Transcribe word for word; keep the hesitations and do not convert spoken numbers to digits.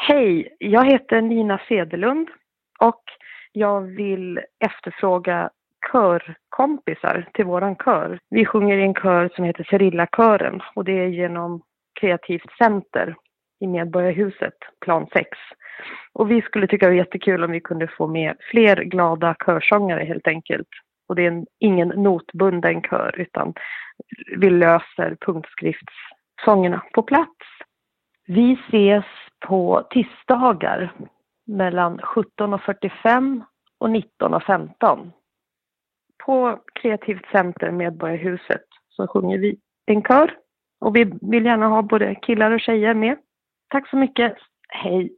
Hej, jag heter Nina Sedelund och jag vill efterfråga körkompisar till våran kör. Vi sjunger i en kör som heter Cerillakören och det är genom Kreativt Center i Medborgarhuset, plan sex. Och vi skulle tycka det var jättekul om vi kunde få med fler glada körsångare helt enkelt. Och det är en, ingen notbunden kör utan vi löser punktskriftssångerna på plats. Vi ses på tisdagar mellan sjutton och fyrtiofem och nitton och femton. På Kreativt Center Medborgarhuset så sjunger vi en kör. Och vi vill gärna ha både killar och tjejer med. Tack så mycket. Hej!